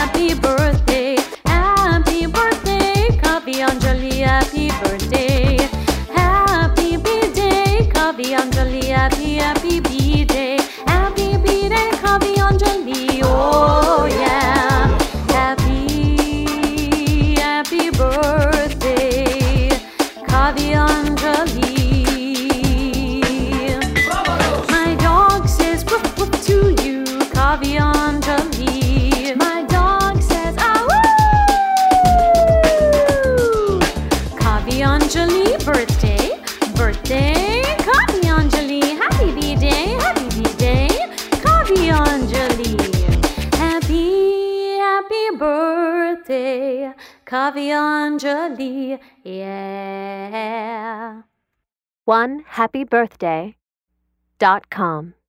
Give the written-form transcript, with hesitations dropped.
happy birthday, happy birthday, Kaviyanjali, happy birthday, happy B-day, Kaviyanjali, happy B-day, happy B-day, Kaviyanjali, oh yeah, happy birthday, Kaviyanjali. My dog says woof woof to you, Kaviyanjali. My dog says ah woo. Kaviyanjali, birthday, birthday, Kaviyanjali, happy B-day, Kaviyanjali, happy birthday, Kaviyanjali, yeah. OneHappyBirthday.com